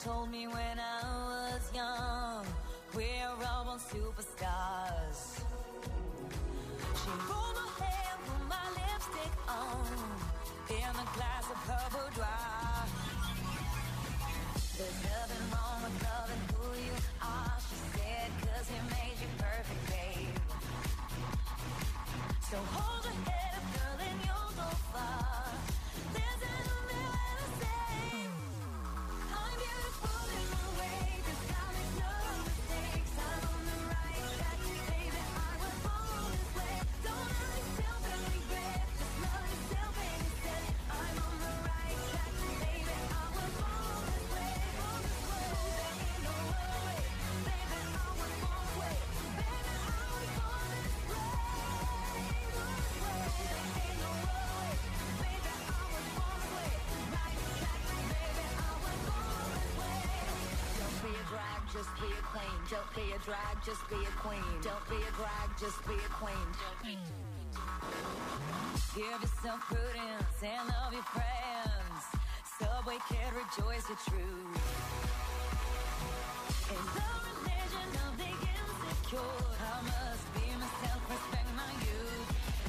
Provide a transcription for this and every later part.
told me when I was young, we're all born superstars. She rolled my hair, put my lipstick on, in a glass of her boudoir. There's nothing wrong with loving who you are, she said, 'cause he made you perfect, babe. So hold your head up, girl, and you'll go far. There's only way to say I'm beautiful in my way, 'cause God makes no mistakes. I'm on the right track, baby, I was born this way. Don't hurt yourself and regret, just love yourself instead. I'm on the right track, baby, I was born this way. There ain't no other way, baby, I was born this way. Baby, I was born this way. Be a drag, just be a queen. Don't be a drag, just be a queen. Don't be a drag, just be a queen. Give yourself prudence and love your friends. Subway kid, rejoice your truth. In the religion of the insecure, I must be myself, respect my youth.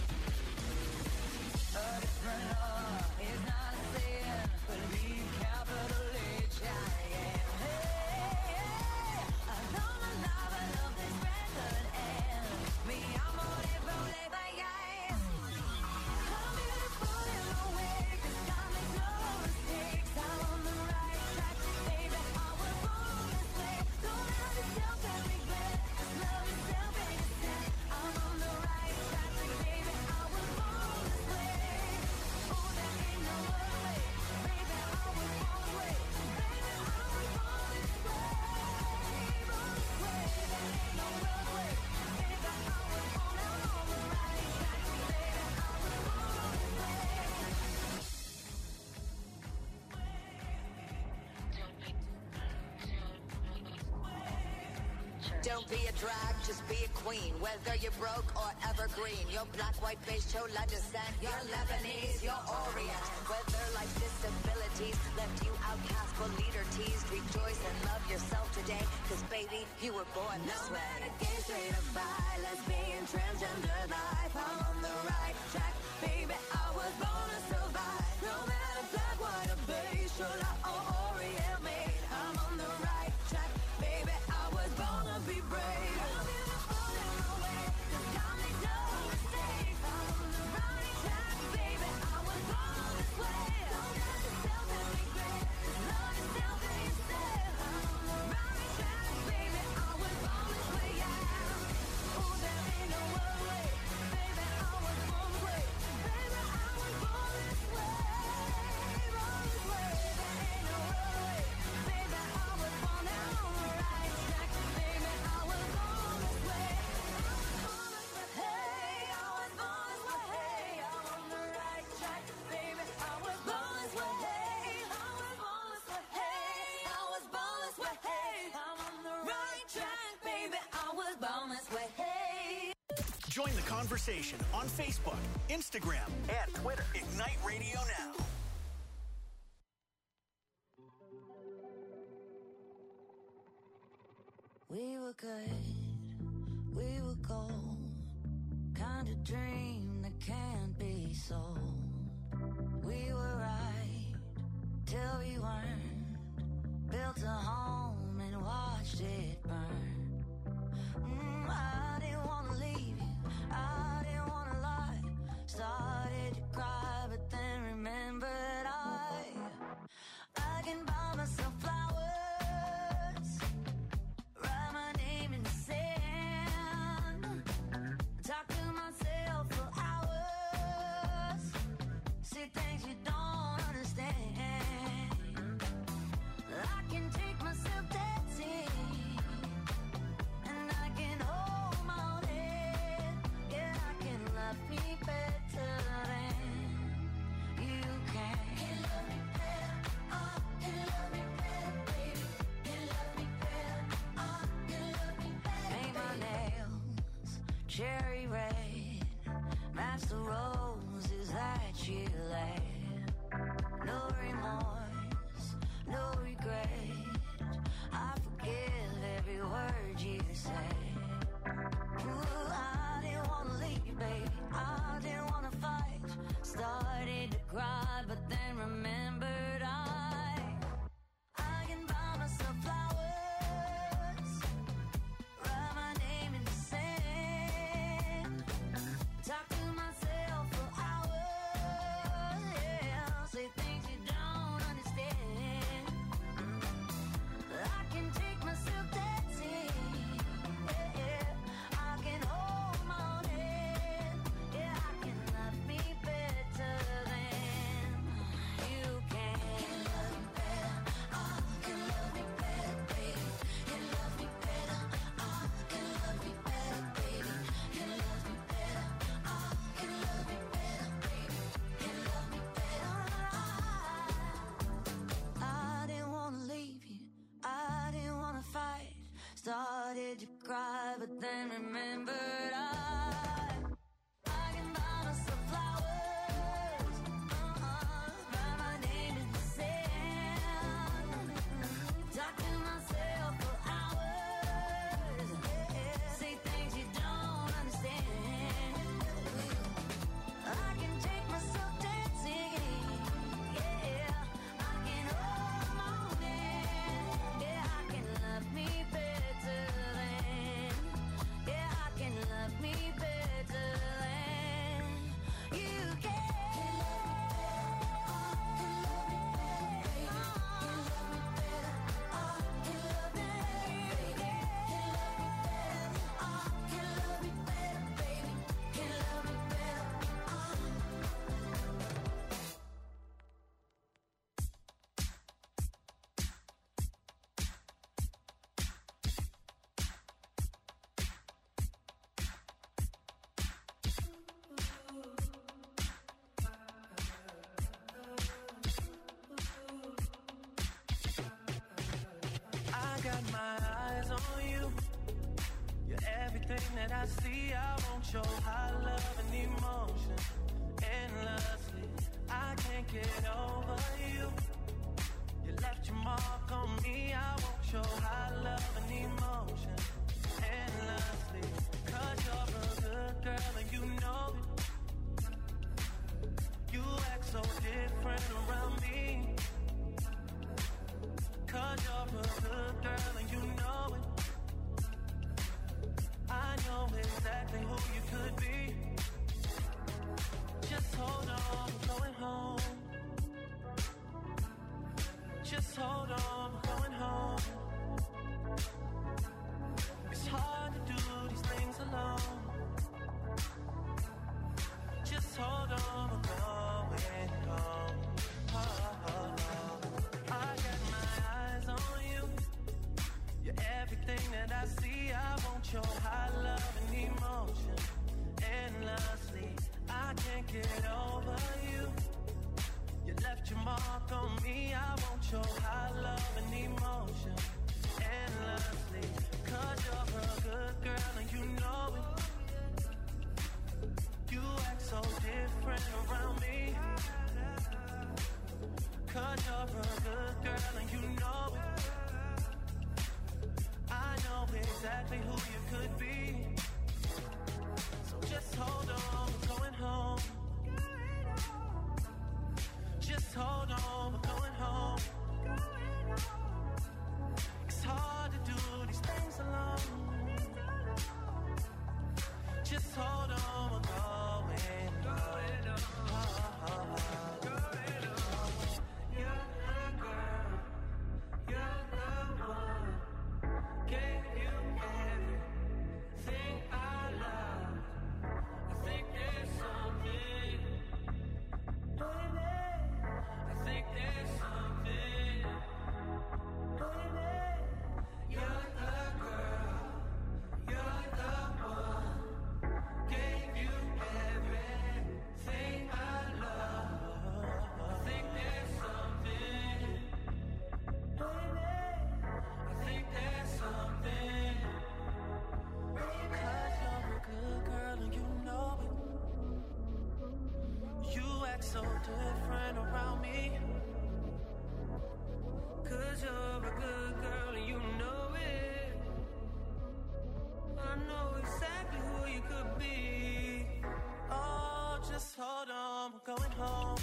A different law is not a sin. Believe capital H I am. Don't be a drag, just be a queen. Whether you're broke or evergreen, you're black, white, beige, chola descent, you're Lebanese, you're Orient. Whether life's disabilities left you outcast but leader teased, rejoice and love yourself today, 'cause baby, you were born this way. No matter gay, straight or bi, lesbian, transgender life, I'm on the right track, baby, I was born to survive. No matter black, white or beige, chola or Orient made, I'm on the right track, baby, I was born to be brave. I'm beautiful in my way, 'cause God makes no mistakes. I'm on the right track, baby, I was born this way. Don't hurt yourself and regret, just love yourself instead. I'm on the right track, baby, I was born this way, yeah. Oh, there ain't no other way, baby, I was born this way. Baby, I was born this way, born this way. There ain't no other way, baby, I was born down on the right track, baby, I was born this way. Hey, I was born this way. Hey, I'm on the right track, baby, I was born this way. Hey, I was born this way. Hey, I was born this way. Hey, I'm on the right track, baby, I was born this way. Hey. Join the conversation on Facebook, Instagram, and Twitter. Ignite Radio Now. We were good, we were gold, kind of dream that can't be sold. We were right till we weren't, built a home and watched it burn. I didn't want to leave you, I didn't want to lie, started to cry but then remembered I can buy myself flowers, write my name in the sand, talk to myself for hours, say things you don't understand. I can take myself dancing, and I can hold my own head. Yeah, I can love me better than you can. Can love me better, oh, can love me better, baby. Can love me better, oh, can love me better. Paint my nails cherry red, match the roses that you laid. No remorse, no regret. said. Ooh, I didn't wanna leave, baby. I didn't wanna fight. Started to cry, but then remembered I can buy myself flowers, write my name in the sand, talk to myself for hours, yeah, say things you don't understand. I can take myself dancing, yeah, I can hold my own hand, yeah, I can love me better than you can. Can love me better, oh, can love me better, baby. Can love me better, oh, can love me better, baby. Can love me better, oh, can love me better, baby. Can love me better, I didn't wanna leave you, I didn't wanna fight. Started to cry, but then remembered I can buy myself flowers, write my name in the sand, talk to myself for hours, say things you don't understand. I can take myself dancing, yeah, I can hold my own hand, yeah, I can love me better than, yeah, I can love me better than you can. Can love me better, oh, can love me better, baby. Can love me better, oh, can love me better, baby. I got my eyes on you. You're everything that I see. I want your high love and emotion endlessly. I can't get over you. You left your mark on me. I want your high love and emotion endlessly. 'Cause you're a good girl and you know it. You act so different around me. 'Cause you're a good girl and you know it. I know exactly who you could be. Just hold on, we're going home. Just hold on, we're going home. It's hard to do these things alone. Just hold on, we're going home. Oh, oh, oh. I got my eyes on you. You're everything that I see. I want your high love and emotion endlessly. I can't get over you. You left your mark on me. I want your high love and emotion endlessly. 'Cause you're a good girl and you know it. You act so different around me. 'Cause you're a good girl and you know it. I know exactly who you could be. So just hold on, we're going home. Just hold on, we're going home. It's hard to do these things alone. Just hold on, we're going home. Oh, oh, oh. You're the girl, you're the one. Gave you everything I love. Just hold on, we're going home.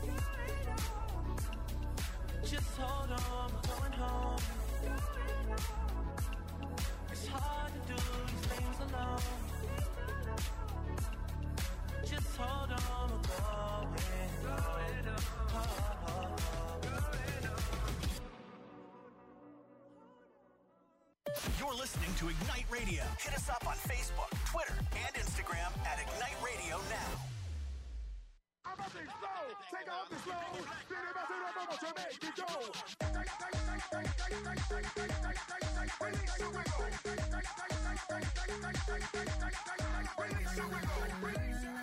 Just hold on, we're going home. It's hard to do these things alone. Just hold on, we're going home. You're listening to Ignite Radio. Hit us up on Facebook, Twitter, and Instagram at Ignite Radio Now. I'm a big slow, take off the slow, get it back to the moment to make it go. Release your wiggle. Release your wiggle. Release your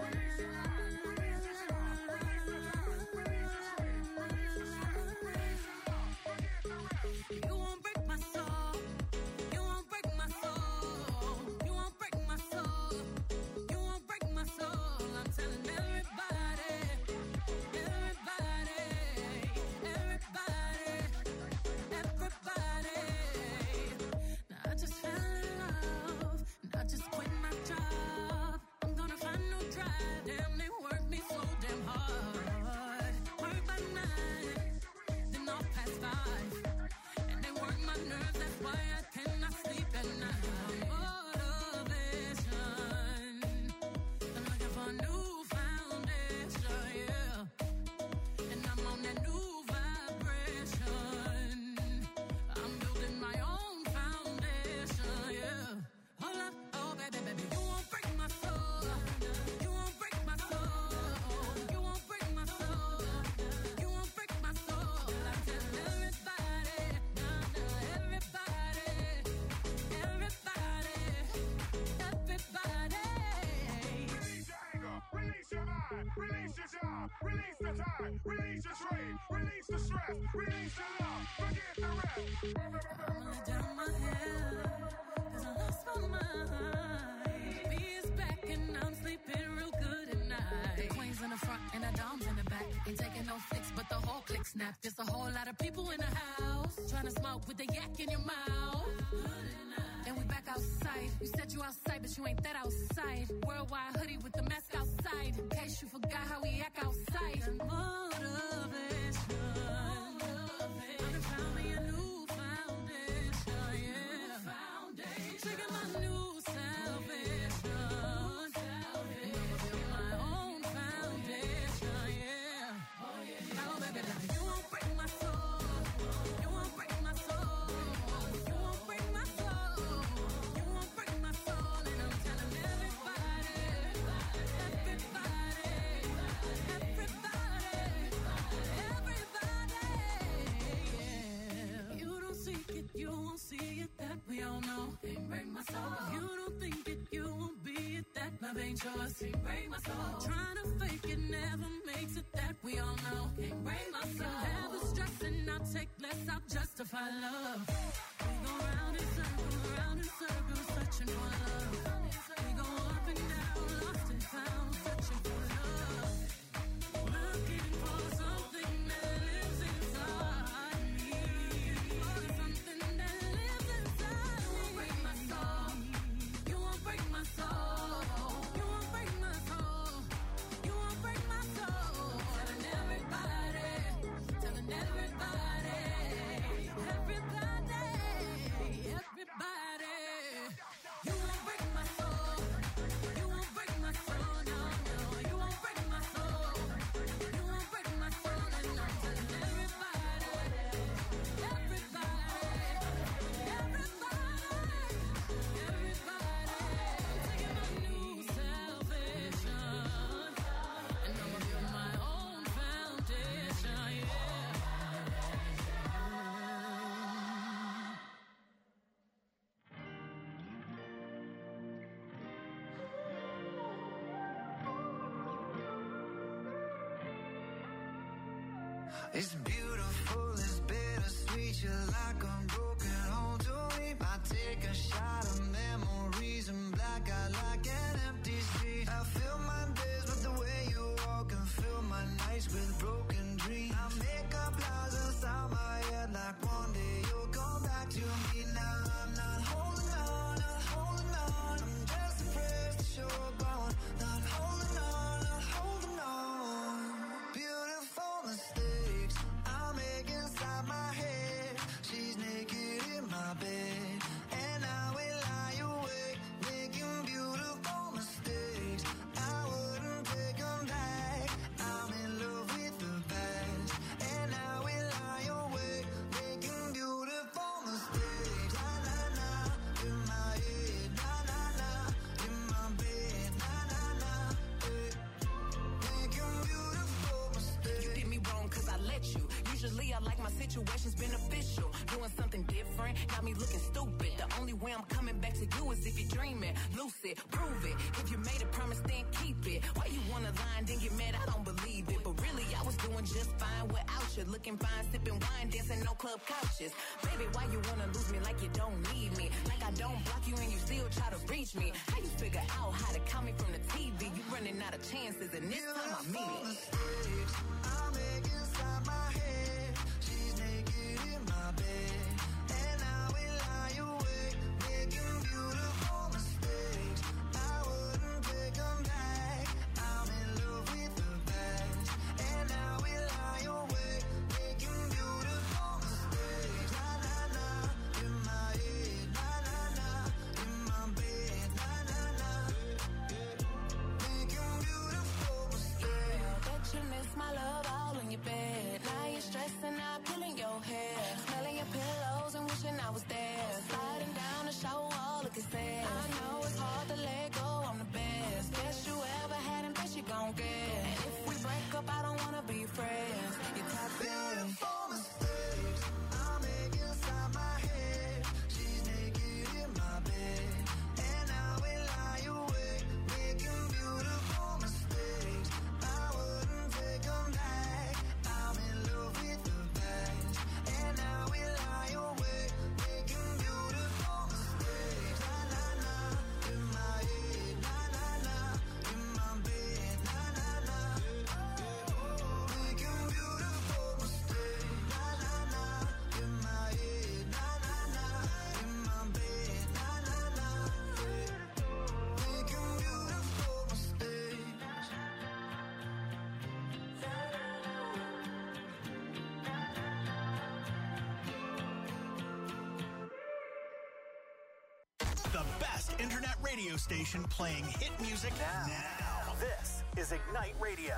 release the time, release the strain, release the stress, release the love, forget the rest. I'm gonna down my head, 'cause I lost my mind. B is back and I'm sleeping real good at night. The queen's in the front and the dom's in the back. Ain't taking no flicks, but the whole click snap. There's a whole lot of people in the house, trying to smoke with the yak in your mouth. And we back outside. You said you outside, but you ain't that outside. Worldwide hoodie with the mask outside. In case you forgot how we act outside. And motivation. I found me a new foundation, yeah. Trigger my new salvation. And I'ma build my own foundation, yeah. Now, baby, like, you won't break my soul. You won't break my soul. You won't break my soul. You won't break my soul. And I'm telling everybody, yeah. You don't seek it, you won't see it, that we all know. Can't break my soul. You don't think it, you won't be it, that love ain't yours. Can't break my soul. Trying to fake it never makes it, that we all know. Can't break my soul. Never stressing, I'll take less, I'll justify love. We go round in circles, searching for love. We go up and down, lost and found, searching for love. Looking for something that lives inside me. Something that lives inside me. You won't break my soul. You won't break my soul. You won't break my soul. You won't break my soul. Telling everybody. You won't break my soul. You won't break my soul. No, no. You won't break my soul. You won't break my soul. And I'm telling everybody. I'm taking my new salvation. And I'ma build my own foundation, yeah. It's beautiful, it's bittersweet. You're like a broken home to me. I take a shot of memories and black out like an empty street. I fill my days with the way you walk and fill my nights with broken dreams. I make up lies inside my head like one day you'll come back to me. Now I'm not holding on, not holding on. I'm just afraid that you're gone. Not holding on, not I like my situation's beneficial. Doing something different, got me looking stupid. The only way I'm coming back to you is if you're dreaming. Lucid, prove it. If you made a promise, then keep it. Why you wanna lie and then get mad? I don't believe it. But really, I was doing just fine without you. Looking fine, sipping wine, dancing no club couches. Baby, why you wanna lose me like you don't need me? Like I don't block you and you still try to reach me. How you figure out how to count me from the TV? You running out of chances and this time I mean it. Mistakes I make inside my head. She's naked in my bed, and I will lie awake, making beautiful mistakes. I wouldn't take them back. I'm in love with the past, and I will lie awake, making beautiful mistakes. Na na na, in my head, na na na, in my bed, na na na, making beautiful mistakes. Bet you miss my love all in your bed. Now you're stressing out, pulling your hair, smelling your pillows and wishing I was there. Sliding down the shower wall, looking sad. I know it's hard to let go, I'm the best. Best you ever had and best you gon' get. And if we break up, I don't wanna be friends. You're toxic. Beautiful mistakes I make inside my head. She's naked in my bed, and I will lie awake, making beautiful mistakes. I wouldn't take them back. I'm in love with the past, and I will lie awake, making beautiful mistakes. Na na na, in my head, na na na, in my bed, na na na, making beautiful mistakes. Na na na, in my head, na na na, in my bed, na na na, making beautiful mistakes. The best internet radio station playing hit music now. This is Ignite Radio.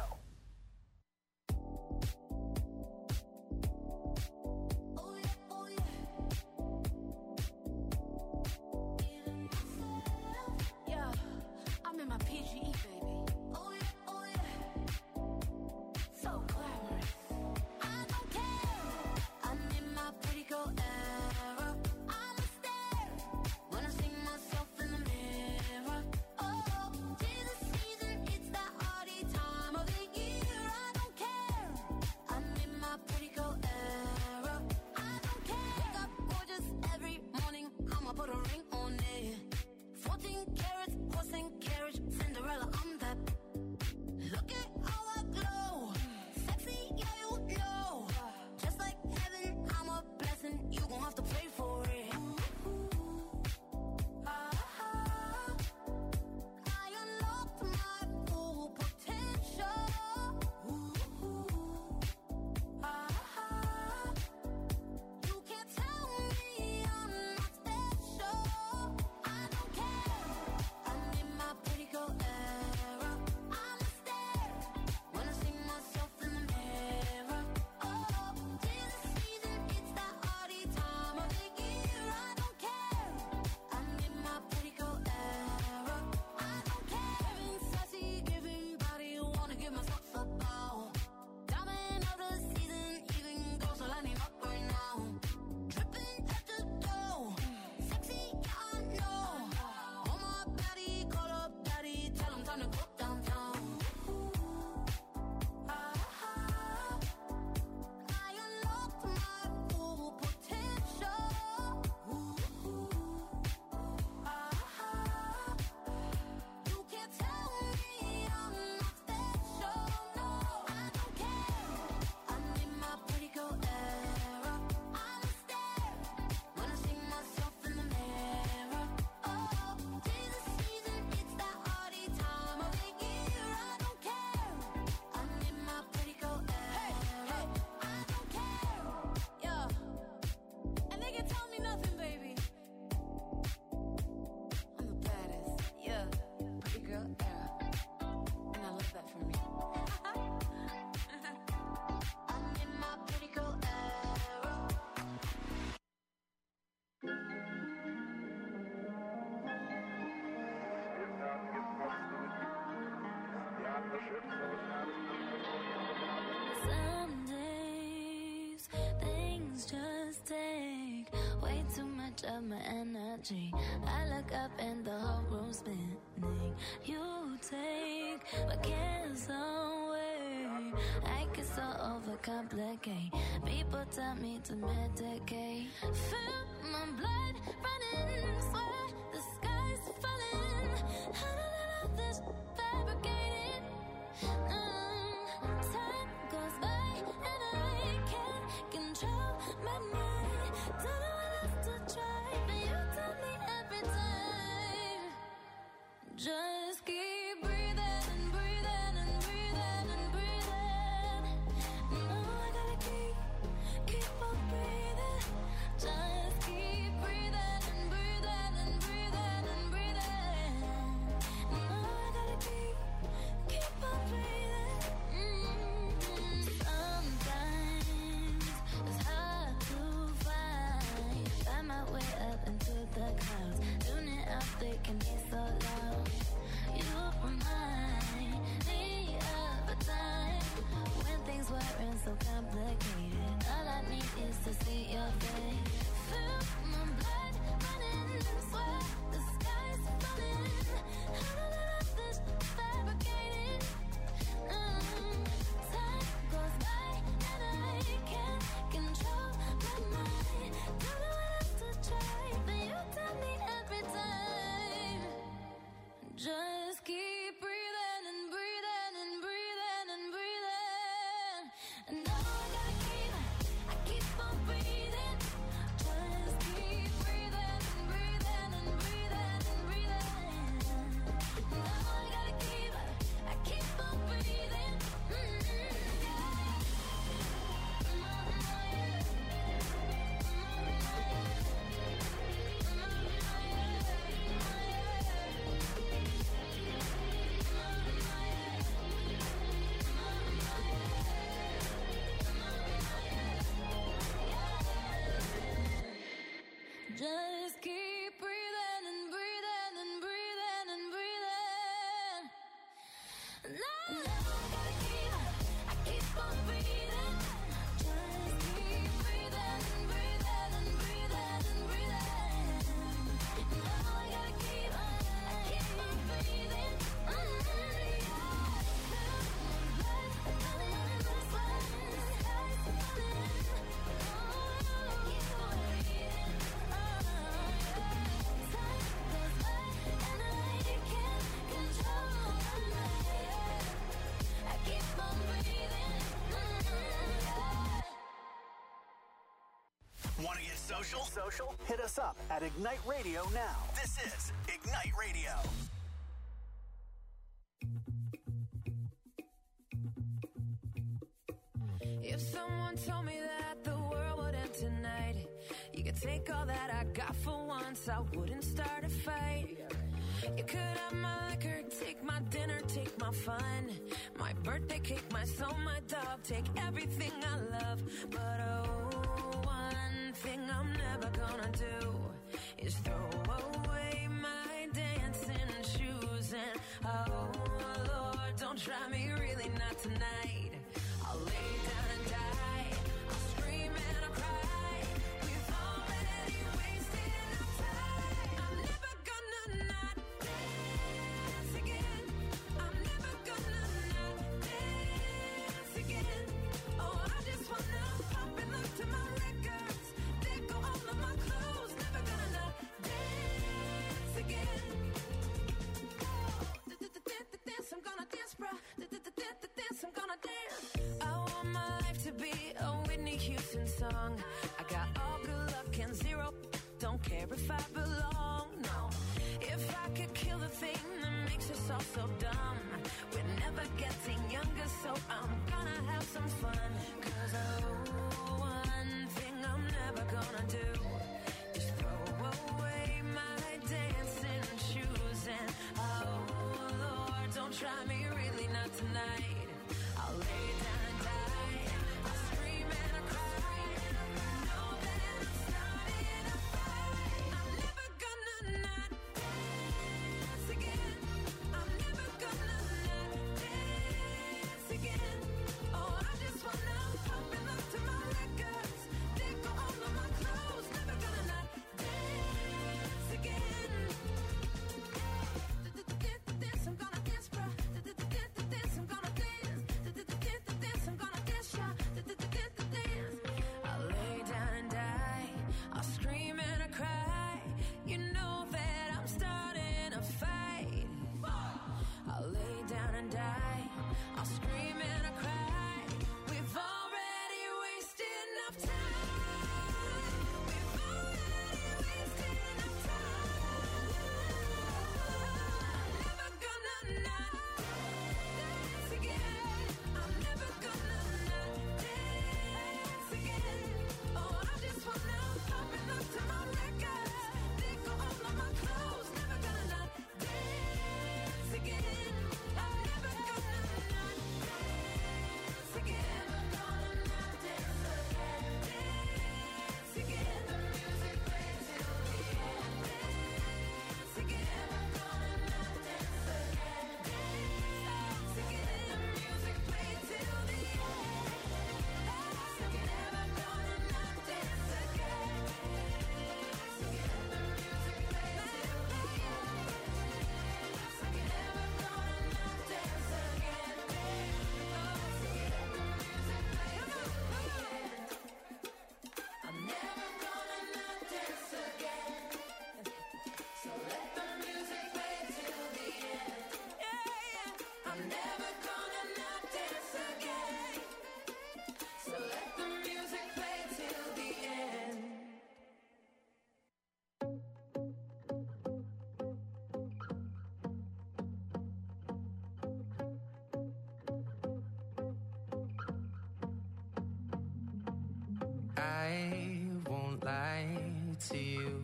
Yeah, I'm in my PGE, baby. So glamorous. I don't care. I'm in my pretty girl era. I'm a stare when I see myself in the mirror. Oh, 'tis the season, it's that hardy time of the year. I don't care. I'm in my pretty girl era. I don't care. Wake up gorgeous every morning. I'ma put a ring on it. 14 carats, horse and carriage, Cinderella, I'm that. Look at how I glow. Sexy, yeah, you know. Just like heaven, I'm a blessing. You gon' have to pay for it. I unlocked my full potential. You can't tell me I'm not special. I don't care. I'm in my pretty girl era. I'm a stare when I see myself in the mirror. Oh, 'tis the season, it's that hardy time of the year. I don't care. I'm in my pretty girl era. I don't care. Giving sassy, giving body, wanna give myself a bow. Diamond of the season, even goes so lining up right now. Dripping at the dough, sexy, yeah, I know. On my body, call up daddy, tell him time to go downtown. I unlocked my full potential. You can't tell me I'm not special. No, I don't care. I'm in my pretty girl era. I'm a stare when I see myself in the mirror. Oh, 'tis the season, it's that hardy time of the year. I don't care. I'm in my pretty girl era. I don't care. Yeah, and they can tell me nothing, baby. I'm the baddest. Yeah, pretty girl era, and I love that for me. I'm in my pretty girl era. Some days much of my energy. I look up and the whole room's spinning. You take my cares away. I get so overcomplicate. People tell me to medicate. Feel my blood running, swear the sky's falling. How did I let this fabricated? Time goes by and I can't control my mind. Don't know what else to try, but you tell me every time. Just keep breathing and breathing and breathing and breathing. No, I gotta keep on breathing. Just keep breathing and breathing and breathing and breathing. No, I gotta keep on breathing. Sometimes it's hard to find my way up into the clouds. Tuning out, they can be so loud. You remind me of a time when things weren't so complicated. All I need is to see your face. Feel my blood running, swear the sky's falling. How did I let this fabricated? Time goes by and I can't control my mind. Don't know what else to try, but you tell me every time. Just keep breathing and breathing and breathing and breathing. And now I gotta keep on breathing. Just keep breathing and breathing and breathing and breathing. Now I gotta keep on breathing. Just keep breathing and breathing and breathing and breathing. Now I gotta keep on breathing. Just keep breathing and breathing and breathing and breathing. Now I gotta keep on breathing. Want to get social? Hit us up at Ignite Radio now. This is Ignite Radio. If someone told me that the world would end tonight, you could take all that I got for once, I wouldn't start a fight. You could have my liquor, take my dinner, take my fun, my birthday cake, my soul, my dog, take everything I love. But oh, one thing I'm never gonna do is throw away my dancing shoes. And oh Lord, don't try me, really not tonight. I'll lay down and die, I'll scream and I'll cry. We've already wasted our time. I'm never gonna not dance again. I'm never gonna not dance again. Oh, I just wanna pop and look to my records. They go all of my clothes. Never gonna not dance again. Dance, I'm gonna dance, bro. Dance, I'm gonna dance. I want my life to be a Whitney Houston song. I got all good luck and zero. Don't care if I belong, no. If I could kill the thing that makes us all so dumb, we're never getting younger, so I'm gonna have some fun. 'Cause oh, one thing I'm never gonna do is throw away my dancing shoes. And oh Lord, don't try me, really not tonight. I'll lay down and die, I'll scream and I'll cry. Know that I'm starting a fight. I'm never gonna not dance again. I'm never gonna not dance again. Oh, I just wanna pop and look to my records. They go all of my clothes. Never gonna not dance. I scream and I cry. We've already wasted enough time. We've already wasted enough time. Never gonna not dance again. I'm never gonna not dance again. Oh, I just wanna pop and look to my records. They go all of my clothes. Never gonna not dance again. I'm never gonna not dance again. Never gonna not dance again. Dance again. The music plays till the end. Dance again. Never gonna not dance again. Dance again. The music plays till the end. Dance again. Never gonna not dance again. Dance again. The music plays till the end. Dance again. Never gonna not dance again. Dance again. The music plays till the end. I'm never gonna not dance again. So let the music play till the end. I'm never gonna not dance again. So let the music play till the end. I won't lie to you.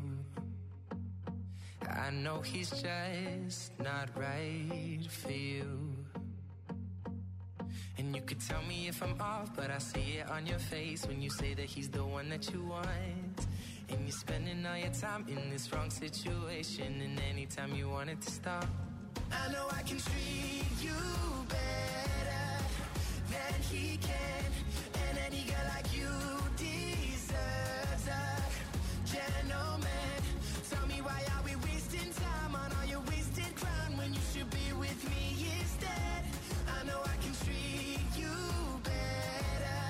I know he's just not right for you. And you could tell me if I'm off, but I see it on your face when you say that he's the one that you want. And you're spending all your time in this wrong situation, and anytime you want it to stop, I know I can treat you better than he can. And any girl like you deserves a gentleman. Tell me, why are we wasting time on all your wasted crown when you should be with me instead? I know I can treat you better,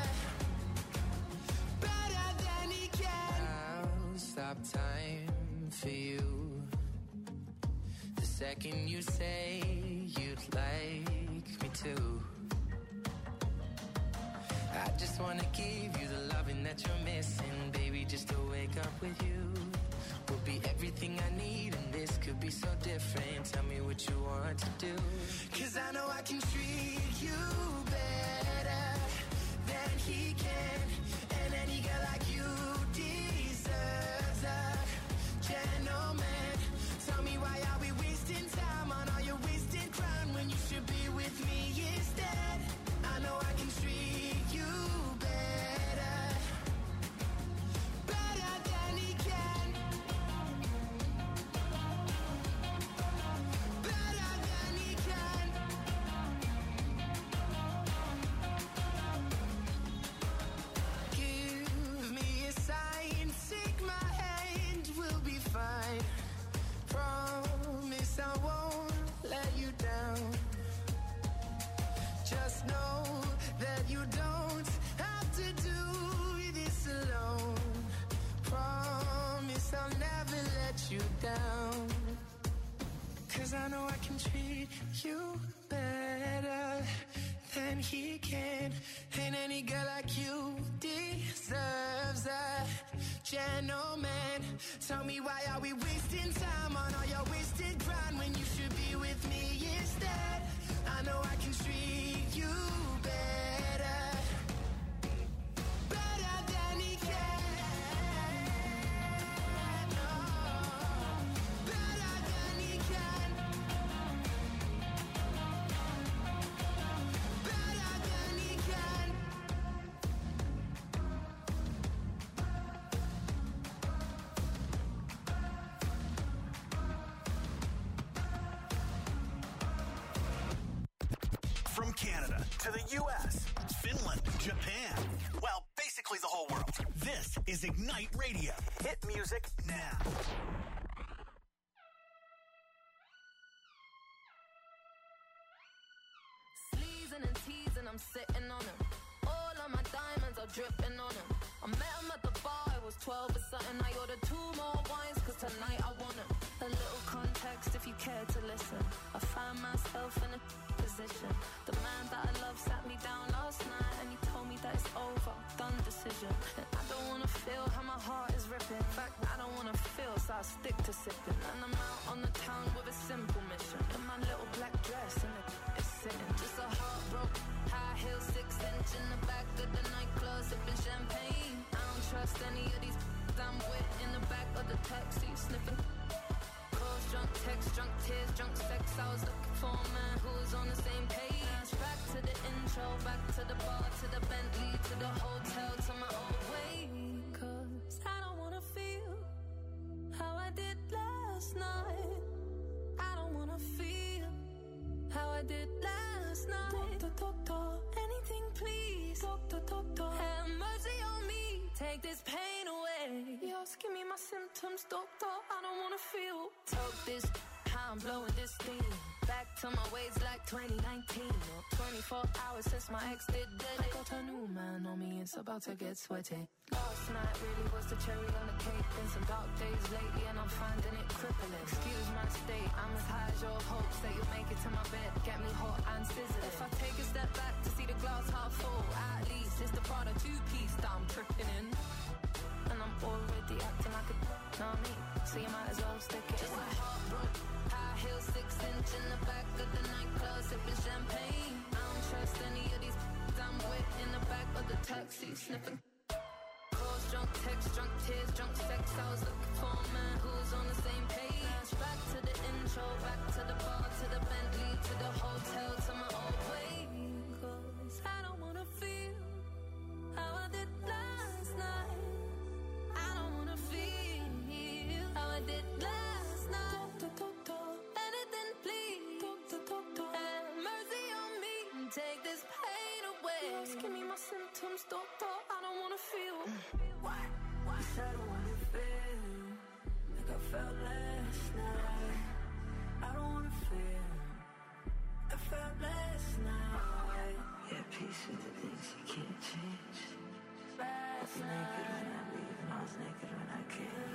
better than he can. I'll stop time for you the second you say you'd like me to. I just wanna give you the loving that you're missing, baby. Just to wake up with you will be everything I need, and this could be so different. Tell me what you want to do, 'cause I know I can treat you better than he can. And any girl like you deserves a gentleman. Tell me, why are we wasting time on all your wasted crown when you should be with me instead? I know I can treat you better, better than he can, better than he can. Give me a sign, take my hand, we'll be fine. Promise I won't let you down. Just know that you don't have to do this alone. Promise I'll never let you down. 'Cause I know I can treat you better than he can. And any girl like you deserves a gentleman. Tell me, why are we wasting time on all your wasted grind when you should be with me instead? I know I can treat you better, better than he can. Oh, better than he can, better than he can. From Canada to the U.S., Finland, Japan, well, basically the whole world. This is Ignite Radio. Hit music now. Sleezing and teasing, I'm sitting on him. All of my diamonds are dripping on him. I met him at the bar, I was 12 or something. I ordered 2 more wines, 'cause tonight I want him. A little context if you care to listen. I find myself in a position. The man that I vision. And I don't wanna feel how my heart is ripping. In fact, I don't wanna feel, so I stick to sipping. And I'm out on the town with a simple mission. In my little black dress and it's sitting. Just a heartbroken, high heel, 6-inch in the back of the nightclub, sipping champagne. I don't trust any of these I'm with in the back of the taxi, sniffing. Calls, drunk texts, drunk tears, drunk sex. I was looking for a man who was on the same page. Back to the intro, back to the bar, to the Bentley, to the hotel, to my old way. 'Cause I don't wanna feel how I did last night. I don't wanna feel how I did last night. Anything please, have mercy on me, take this pain away. Yes, give me my symptoms, doctor, I don't wanna feel. Talk this, how I'm blowing this steam. Back to my ways like 2019. Or 24 hours since my ex did dead. I got a new man on me, it's about to get sweaty. Last night really was the cherry on the cake. Been some dark days lately and I'm finding it crippling. Excuse my state, I'm as high as your hopes that you'll make it to my bed, get me hot and sizzling. If I take a step back to see the glass half full, at least it's the Prada 2-piece that I'm tripping in. And I'm already acting like a know me, so you might as well stick it. Just a heartbroken, high heel, 6-inch in the back of the nightclub, sipping champagne. I don't trust any of these I'm with in the back of the taxi, sniffing. Calls, drunk texts, drunk tears, drunk sex. I was looking for a man who was on the same page. Back to the intro, back to the bar, to the Bentley, to the hotel, to my old way. 'Cause I don't wanna feel how I did last night. I don't wanna feel how I did last night. Anything please, have mercy on me, take this pain away. Yes, give me my symptoms, doctor, I don't wanna feel. What? I don't wanna feel like I felt last night. I don't wanna feel I felt last night. Yeah, peace with the things you can't change. Last Naked when night. I leave and I was naked when I came.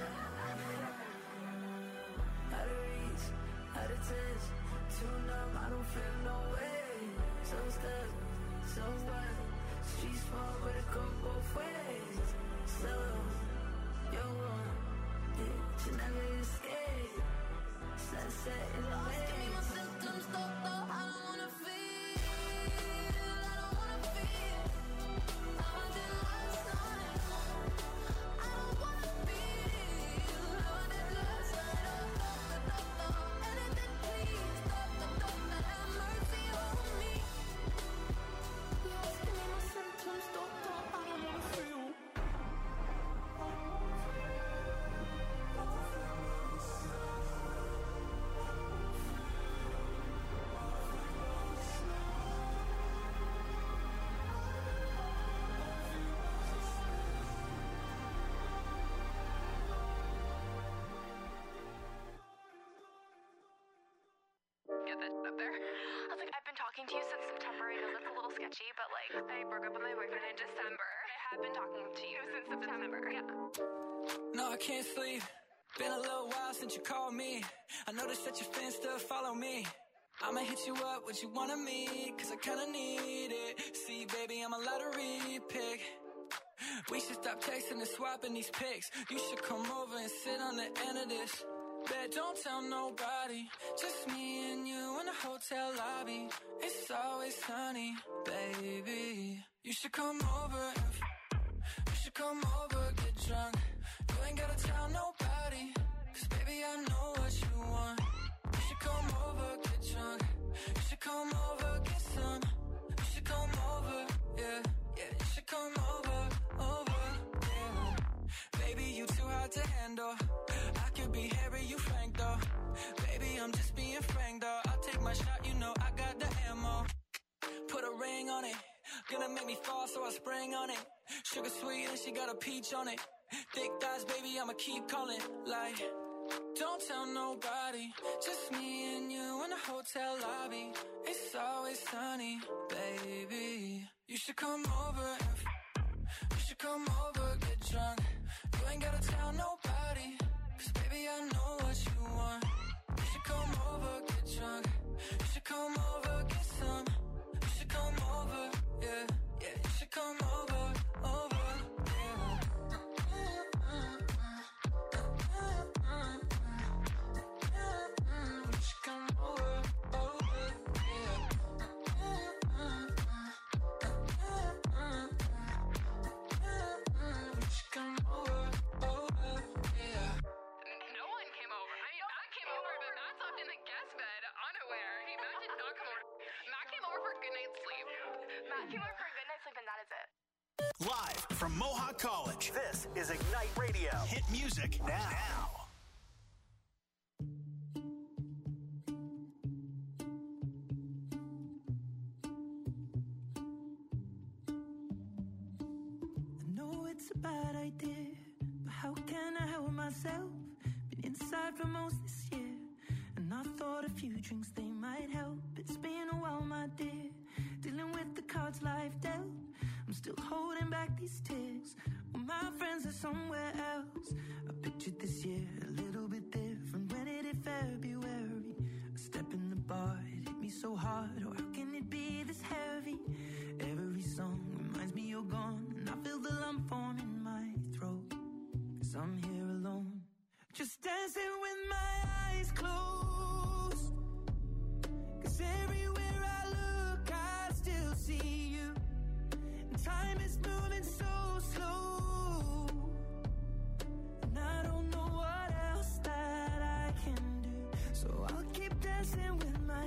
Out of reach, out of touch, too numb, I don't feel no way. So stuck, so what? Street small, but it go both ways. So, you're one, yeah, you never escape. Sunset in the way. Give me my symptoms, doctor, I don't wanna feel. I don't wanna feel how I did last night. I don't wanna feel how I did last night. Doctor, anything please, doctor, have mercy on me. Yes, give me my symptoms, doctor, I don't wanna feel. Get that up there. I was like, I've been talking to you since September. I know that's a little sketchy, but like, I broke up with my boyfriend in December. I have been talking to you since September. Yeah. No, I can't sleep. Been a little while since you called me. I noticed that your fans still follow me. I'ma hit you up, what you want of me, cause I kinda need it. See, baby, I'm a lottery pick. We should stop texting and swapping these pics. You should come over and sit on the end of this. Bet don't tell nobody, just me and you in the hotel lobby. It's always sunny, baby. You should come over and you should come over, get drunk. You ain't gotta tell nobody, cause baby I know what you want. You should come over, get drunk. You should come over, get some. You should come over, yeah, yeah. You should come over, yeah. Baby, you too hard to handle. I could be Harry, you Frank though. Baby, I'm just being frank though. I'll take my shot, you know I got the ammo. Put a ring on it, gonna make me fall, so I spring on it. Sugar sweet and she got a peach on it. Thick thighs, baby, I'ma keep calling. Like, don't tell nobody, just me and you in the hotel lobby. It's always sunny, baby. You should come over and you should come over, get drunk. You ain't gotta tell nobody, cause baby I know what you want. You should come over, get drunk. You should come over, get some. You should come over, yeah, yeah. You should come over, good night's sleep. Matt came over for a good night's sleep, and that is it. Live from Mohawk College, this is Ignite Radio. Hit music now. I know it's a bad idea, but how can I help myself? Been inside for most this year, and I thought a few drinks, they might help. It's been a while, my dear, dealing with the cards life dealt. I'm still holding back these tears. Well, my friends are somewhere else. I pictured this year a little bit different. When it hit February, a step in the bar, it hit me so hard. Oh, how can it be this heavy? Every song reminds me you're gone, and I feel the lump form in my throat. 'Cause I'm here alone, just dancing with my eyes closed. 'Cause everywhere I look, I still see you. Time is moving so slow, and I don't know what else that I can do. So I'll keep dancing with my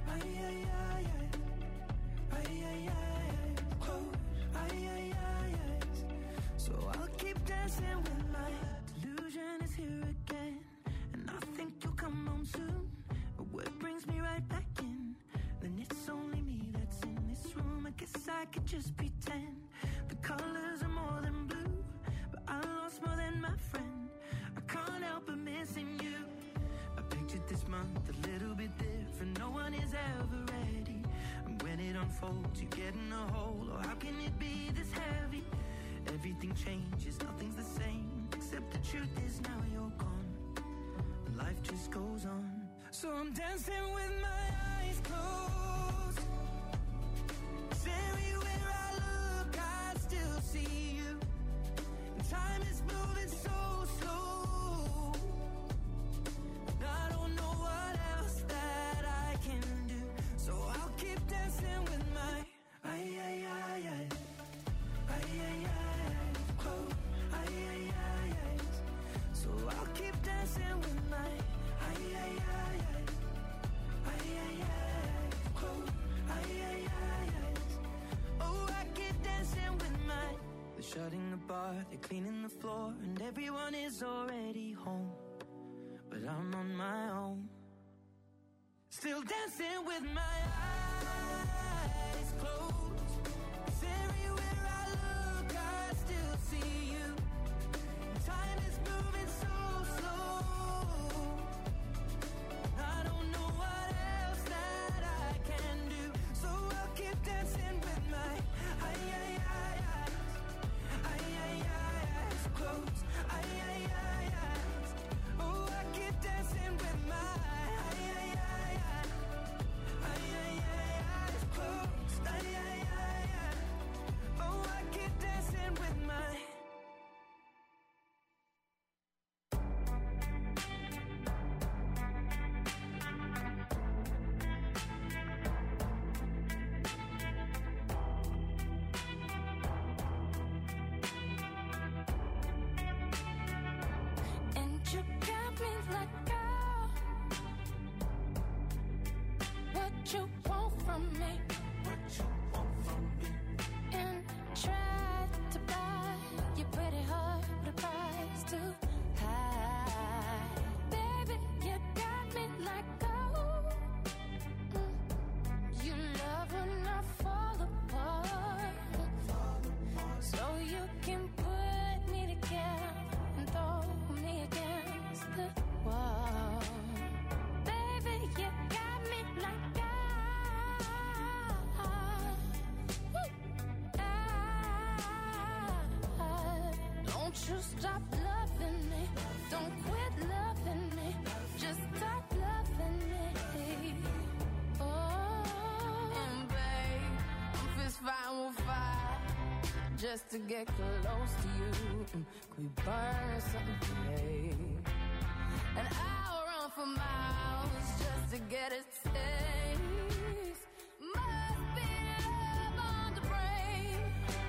close. So I'll keep dancing with my delusion is here again, and I think you'll come home soon. But what brings me right back in? Then it's only me that's in this room. I guess I could just pretend the colors are more than blue, but I lost more than my friend. I can't help but missing you. I pictured this month a little bit different. No one is ever ready, and when it unfolds, you get in a hole. Oh, how can it be this heavy? Everything changes, nothing's the same, except the truth is now you're gone, and life just goes on. So I'm dancing with my eyes closed. 'Cause everywhere I look, I still see you. And time is moving so slow, and I don't know what else that I can do. So I'll keep dancing with my close. So I'll keep dancing with my close. Oh, I keep dancing with my. They're shutting the bar, they're cleaning the floor, and everyone is already home, but I'm on my own, still dancing with my eyes closed. 'Cause everywhere I look, I still see you. Time is moving so slow, I don't know what else that I can do. So I'll keep dancing with my eyes closed. Oh, I keep dancing with my eyes closed. Oh, I keep dancing with my. And you got me like, oh, what you want from me? And tried to buy your pretty heart, but the price too high. Baby, you got me like, oh, you love when I fall apart, so you can put me together and throw me against the wall. Baby, you got me like, don't you stop loving me, don't quit loving me, just stop loving me. Oh, and babe, I'm fist fighting with fire just to get close to you. Could we burn something today? And I'll run for miles just to get a taste. Must be love on the brain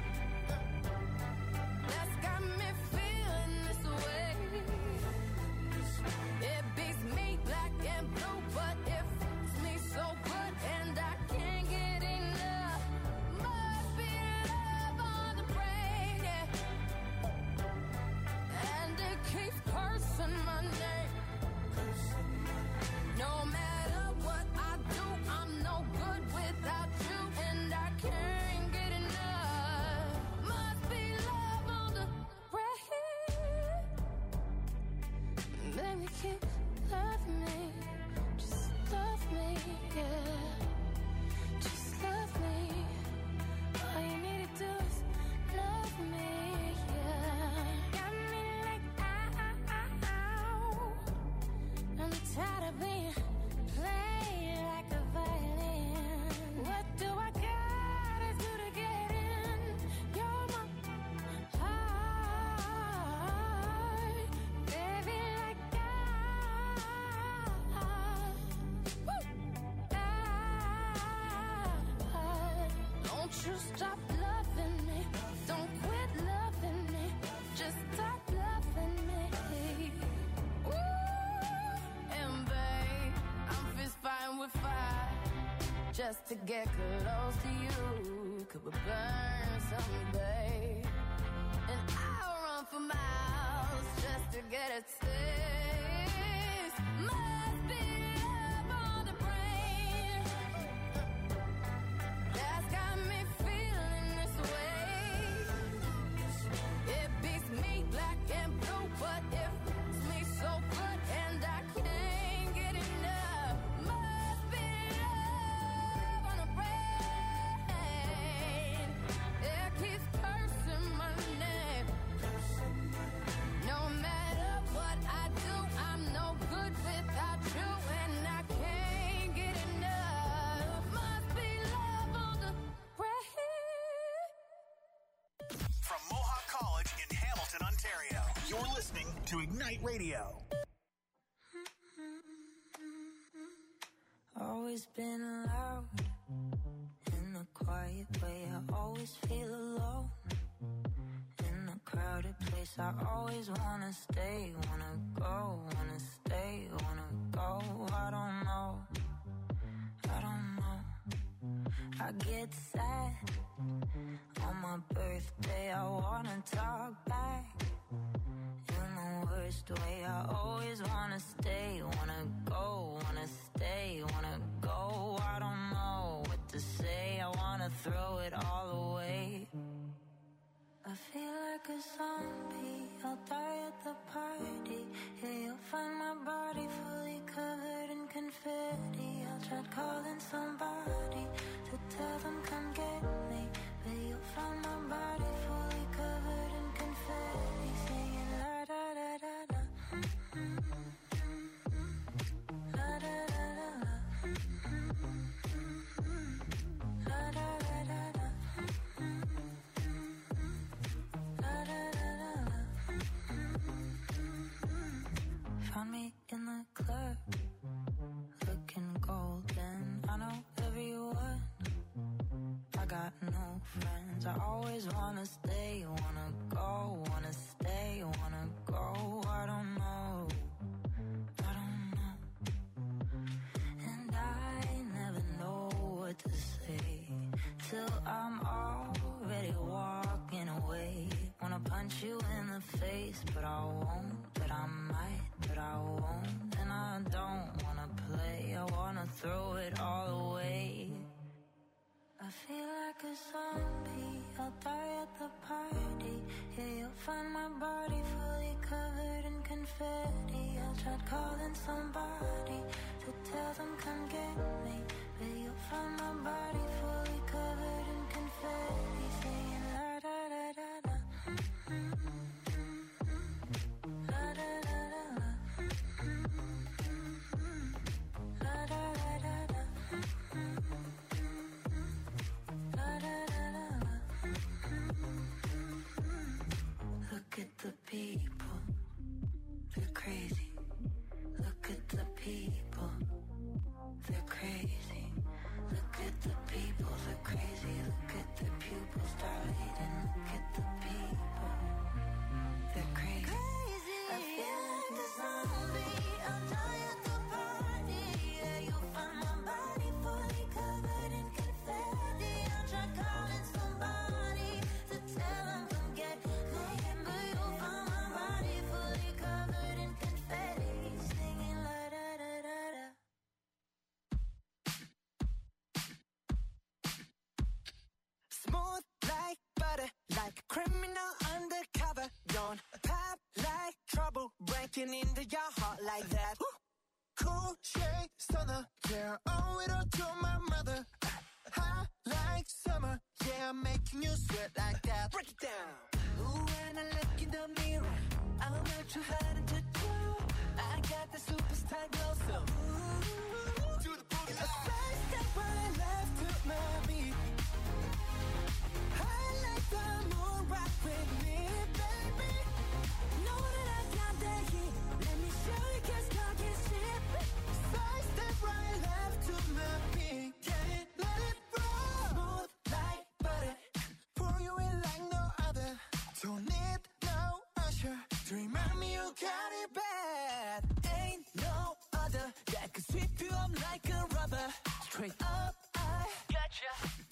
that's got me feeling this way. It beats me black and blue, but it fits me so good, and I can't get enough. you stop loving me? Don't quit loving me. Just stop loving me. Ooh, and babe, I'm fist fighting with fire just to get close to you. Could we burn someday? And I'll run for miles just to get a taste. Must be love on the brain that's got me feeling this way. It beats me black and blue, but it feels me so good, and I can't get enough. Must be love on the brain. It keeps cursing my name. No matter what I do, I'm no good without you, and I can't get enough. Must be love on the brain. From Mohawk College in Hamilton, Ontario, you're listening to Ignite Radio. Always been loud in a quiet way. I always feel alone in a crowded place. I always wanna stay, wanna go, wanna stay, wanna go. I don't know. I get sad on my birthday. I wanna talk back in the worst way. I always wanna stay, wanna go, wanna stay, wanna go. I don't know what to say. I wanna throw it all away. I feel like a zombie. I'll die at the party. Yeah, you'll find my body fully covered in confetti. I'll try calling somebody to tell them come get me, but you'll find my body fully covered in confetti, singing la da da da da. La da da da da. La da da da da. La da da da da. Found me in the club, looking golden. I know everyone. I got no friends. I always wanna stay, wanna go, wanna stay, wanna go. I don't know. And I never know what to say till I'm already walking away. Wanna punch you in the face, but I won't, but I might, but I won't. And I don't wanna play, I wanna throw it all away. I feel like a zombie, I'll die at the party. Yeah, you'll find my body fully covered in confetti. I tried calling somebody to tell them come get me, but you'll find my body fully covered in confetti, singing la da da da da. La da da da da. La da da da da. La da da da da. Look at the people, they're crazy. Look at the people, they're crazy. Look at the people, they're crazy. Look at their pupils dilating. Look at the people, they're crazy. I feel like a zombie, I'll die at the party. Yeah, you'll find my body fully covered in confetti. I'll try calling somebody to tell them come get me, but you'll find my body fully covered in confetti, singing la da da da da. Smooth like butter, like a criminal undercover. Don't pop like trouble, breaking into your heart like that. Cool shade stunner, yeah, owe it all to my mother. Hot like summer, yeah, I'm making you sweat like that. Break it down. Ooh, when I look in the mirror, I'm not too hard to do. I got the superstar glow, so ooh, To the boogie a side step right left to my beat. I like the moon rock with me, baby. Know that I got that heat. Let me show you, 'cause God can ship it. Side step right left to my beat. Can't let it roll. Smooth like butter.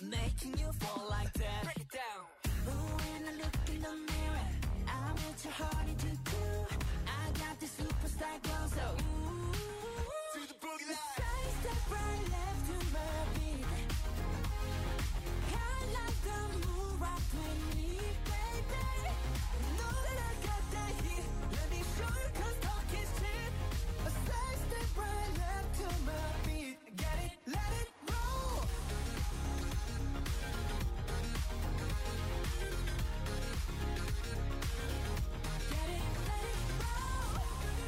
making you fall like that. Break it down. Ooh, when I look in the mirror, I'm with your heart into two. I got the superstar glow, so ooh. To the boogie line. Side step right left to my beat. I like the moon rock with me, baby. Know that I got that heat. Let me show you 'cause talk is cheap. A side step right left to my beat. Get it, let it roll. Get it, let it roll.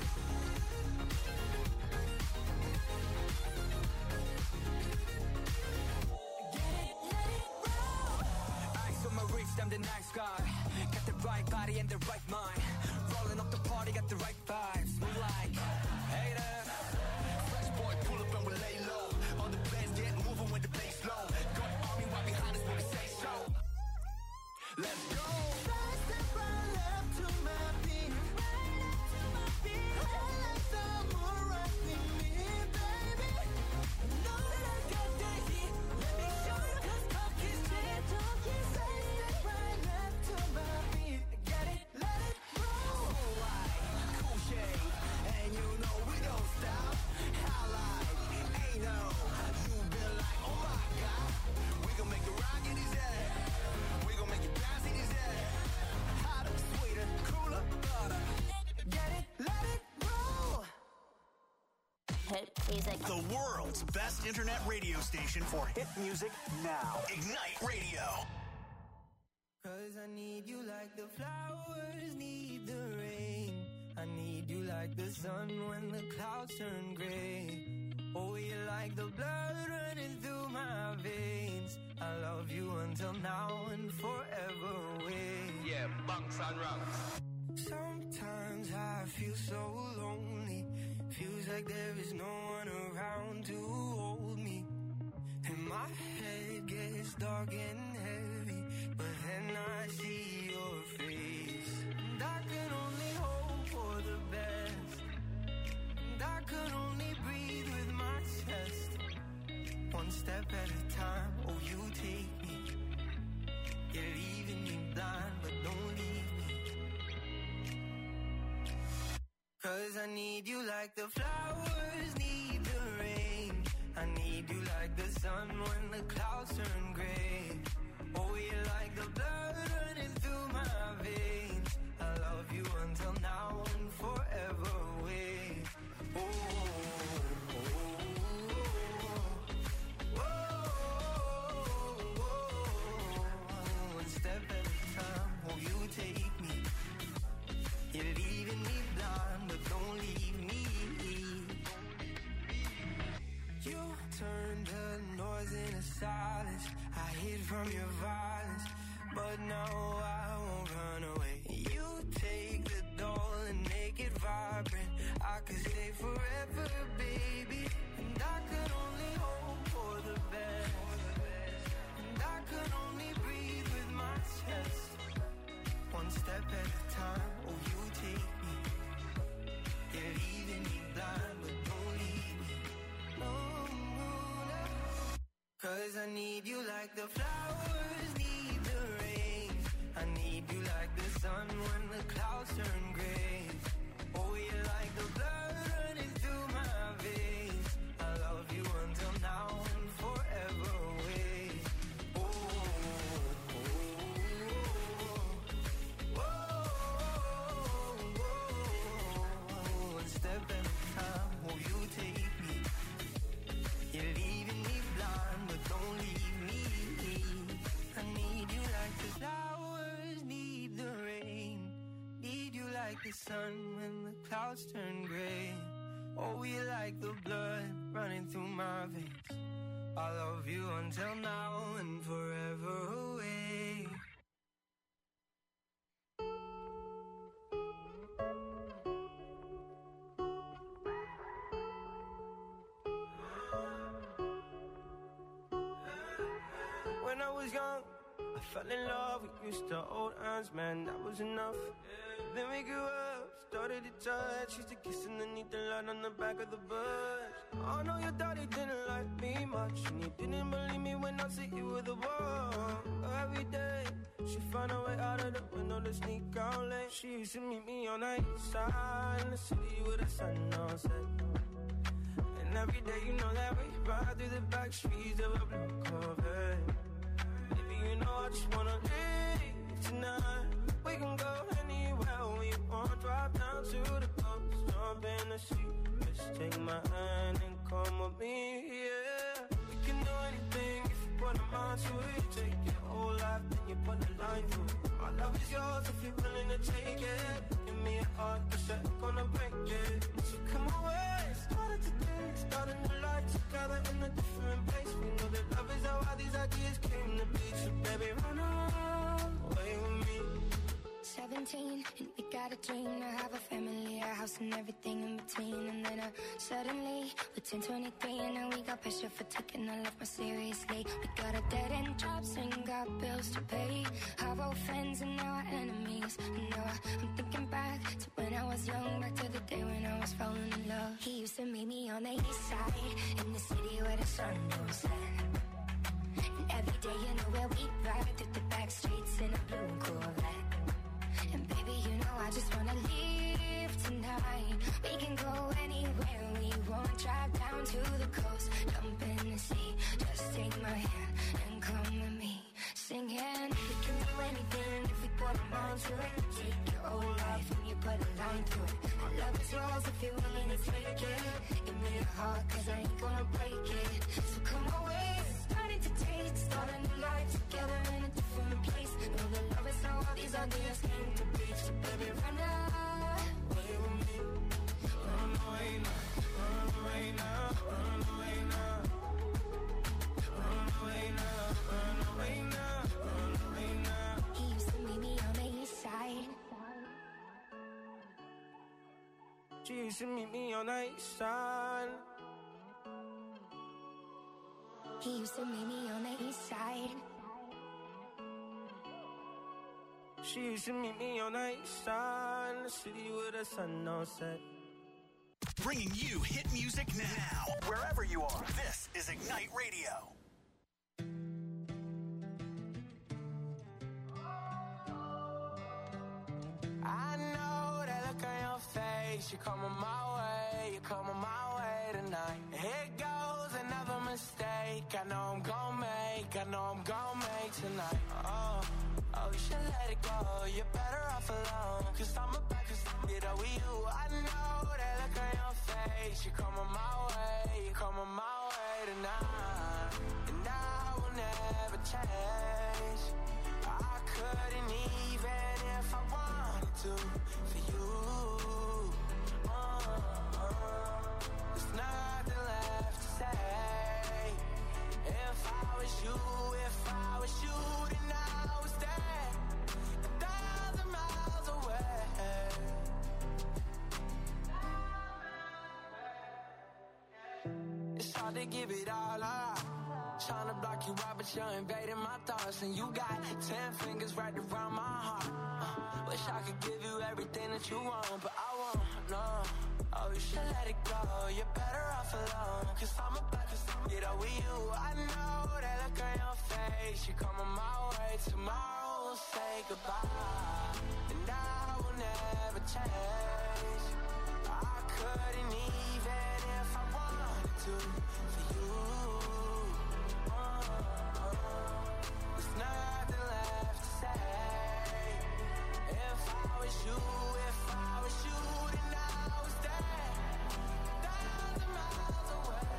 Get it, let it roll. Eyes on my wrist, I'm the nice guy. Got the right body and the right mind. Rolling up the party, got the right vibes. Move like haters. Fresh boy, pull up and we lay low. All the players get moving when the bass low. Got army right behind us when we say so. Let's go. Side step right left to my beat. Right up to my beat. I like the moon rock with me, baby. Know that I got that heat. Let me show you 'cause talk is cheap. Side step right left to my beat. Get it, let it roll. Alright, cool shade. And you know we don't stop. Highlight, ain't no. You been like, oh my God. We gon' make it rock in his head. We gon' make it bounce in his head. Hotter, sweeter, cooler, butter. Get it, let it roll. Hit music. The world's best internet radio station for hit music now. Ignite Radio. 'Cause I need you like the flowers need the rain. I need you like the sun when the clouds turn gray. Oh, you're like the blood running through my veins. I love you until now and forever away. Yeah, bunks and rocks. Sometimes I feel so lonely. Feels like there is no one around to hold me. And my head gets dark and heavy, but then I see your face. And I can only hope for the best. And I can only breathe with my chest. One step at a time, oh you take me. You're leaving me blind, but don't leave me. 'Cause I need you like the flowers need the rain. I need you like the sun when the clouds turn gray. Oh, you're like the blood running through my veins. I love you until now and forever away. Oh, oh, oh, oh, oh. One step at a time, oh, you take me. You're leaving me blind, but don't leave me. You turned the noise into silence. I hid from your violence, but now I won't run away. You take the doll and make it vibrant. I could stay forever, baby. And I could only hope for the best. And I could only breathe with my chest. One step at a time, oh you take me. You're leaving me blind, but don't leave me. No, no, no. 'Cause I need you like the flowers need the rain. I need you like the sun when the clouds turn gray. Oh, you're like the blood running through my veins. I love you until now and forever away. Oh, oh, oh, oh, oh. One step at a time, oh, you take me. You're leaving me blind, but don't leave me. I need you like the flowers need the rain. Need you like the sun when the clouds turn gray. Oh, you like the blood running through my veins. I love you until now and forever away. When I was young, I fell in love. We used to hold hands, man, that was enough. Then we grew up, started to touch. Used to kiss underneath the light on the back of the bus. Oh no, your daddy didn't like me much, and he didn't believe me when I said you were the one. used to meet me on the east side in the city with the sun on set. And every day you know that we ride through the back streets of a blue Corvette. Baby, you know I just wanna leave tonight. We can go anywhere we want. Drive down to the coast, jump in the sea. Just take my hand and come with me, yeah. We can do anything if you put a mind to it. Take your whole life, then you put a line through it. My love is yours if you're willing to take it. Give me a heart, 'cause I'm gonna break it. So come away, started today, start a new life together in a different place. We know that love is how all these ideas came to be. So baby, run away with me. 17, and we got a dream to have a family, a house and everything in between. And then suddenly, we're 10, 23, and now we got pressure for taking our life more seriously. We got a dead-end jobs and got bills to pay. Our old friends and now our enemies. And now I'm thinking back to when I was young, back to the day when I was falling in love. He used to meet me on the east side, in the city where the sun goes set. And every day, you know where we ride through the back streets in a blue Corvette. And baby, you know I just wanna leave tonight. We can go anywhere we want. Drive down to the coast, jump in the sea. Just take my hand and come with me. Singing, we can do anything if we put our mind to it. Take your whole life and you put a line through it. My love is yours if you're willing to take it. Give me a heart, 'cause I ain't gonna break it. So come away, starting to date, start a new life together in a different place. Know that love is how all these ideas came to be. So baby, run away with me. Run away now, run away now, run away now. Run away now, run away now, run away now. He used to meet me on the east side. She used to meet me on the east side. He used to meet me on the east side. She used to meet me on the east side in the city with the sun on set. Bringing you hit music now, wherever you are. This is Ignite Radio. I know that look on your face. You're coming my way, you're coming my way tonight. Here goes another mistake. I know I'm gon' make, I know I'm gon' make tonight. Oh, you should let it go. You're better off alone. 'Cause I'm about to get over you. I know that look on your face. You're coming my way, you're coming my way tonight. And I will never change. I couldn't even if I wanted to for you. There's nothing left to say. If I was you, then I was there, 1,000 miles away. It's hard to give it all up. Trying to block you out, but you're invading my thoughts. And you got 10 fingers right around my heart. Wish I could give you everything that you want, but I won't, no. Oh, you should let it go. You're better off alone. 'Cause I'm about to get over you. I know that look on your face. You're coming my way. Tomorrow we'll say goodbye. And I will never change. I couldn't even if I wanted to for you. There's nothing left to say. If I was you, then I was there, 1,000 miles away.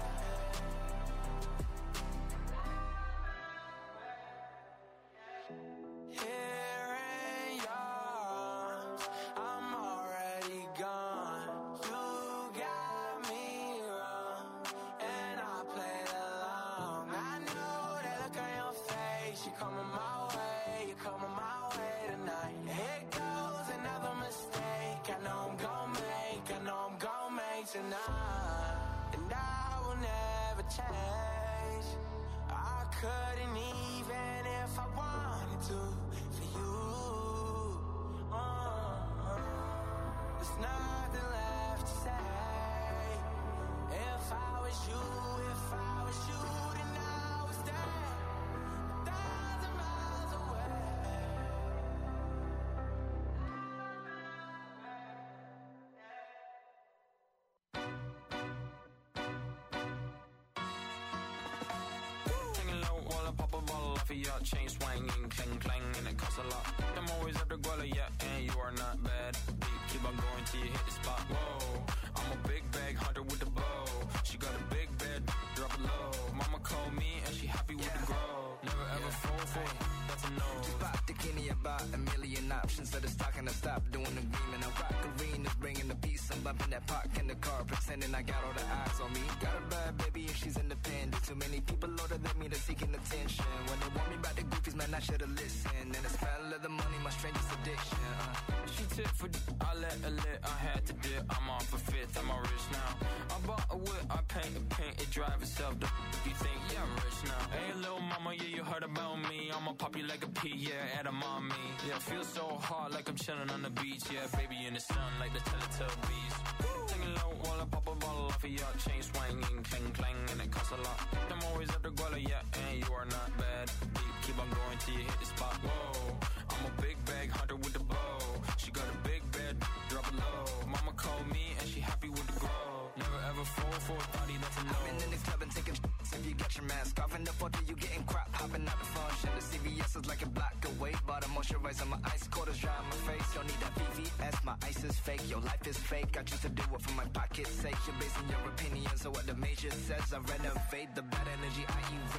Here in your arms, I'm already gone. You got me wrong, and I played along. I know that look on your face. You're coming my way, you're coming my way tonight. Here goes another mistake. I know I'm gon' make tonight. And I will never change. I couldn't even if I wanted to for you. There's nothing left to say. If I was you, then I was there, 1,000 miles away. bottle off of your chain swinging, clang clang, and it costs a lot. I'm always after Guala, yeah, and you are not bad. Deep, keep on going till you hit the spot. Whoa, I'm a big bag hunter with the bow. She got a big bed, drop it low. Mama called me and she happy with the grow. Never ever fall for it, that's a no. Just pop the Kenny about a million options. So the stock and I stop doing the green. And I rock arenas, bringing the peace. I'm bumping that park in the car, pretending I got all the eyes on me. Got a bad baby and she's independent. Too many people older than me, they're seeking attention. When they want me about the goofies, man, I should've listened. And the smell of the money, my strangest addiction. She tip for I let her lit, I had to dip. I'm off a fifth, I'm all rich now. I bought a whip, I paint it drive itself. You think, yeah, I'm rich now. Hey, little mama, yeah, you heard about me. I'ma pop you like a pea, yeah, at a mommy. Yeah, feel so hot like I'm chilling on the beach. Yeah, baby in the sun like the Teletubbies. Singing low while I pop a bottle off of your chain swinging, clang clang, and it costs a lot. I'm always after Guala, yeah, and you are not bad. Deep, keep on going till you hit the spot. Whoa, I'm a big bag hunter with the bow. She got a big bed, drop it low. Mama called me and she happy with the grow. Never ever fall for a thotty, that's a no. I've been in the club and taking shots. If you got your mask off in the photo, you getting crap. Hopping out the function. The CVS is like a block away. Bought a moisturizer, my ice cold is dry on my face. Don't need that VVS, my ice is fake. Your life is fake. I choose to do it for my pocket's sake. You're basing your opinions on what the major says. I renovate the bad energy I erase.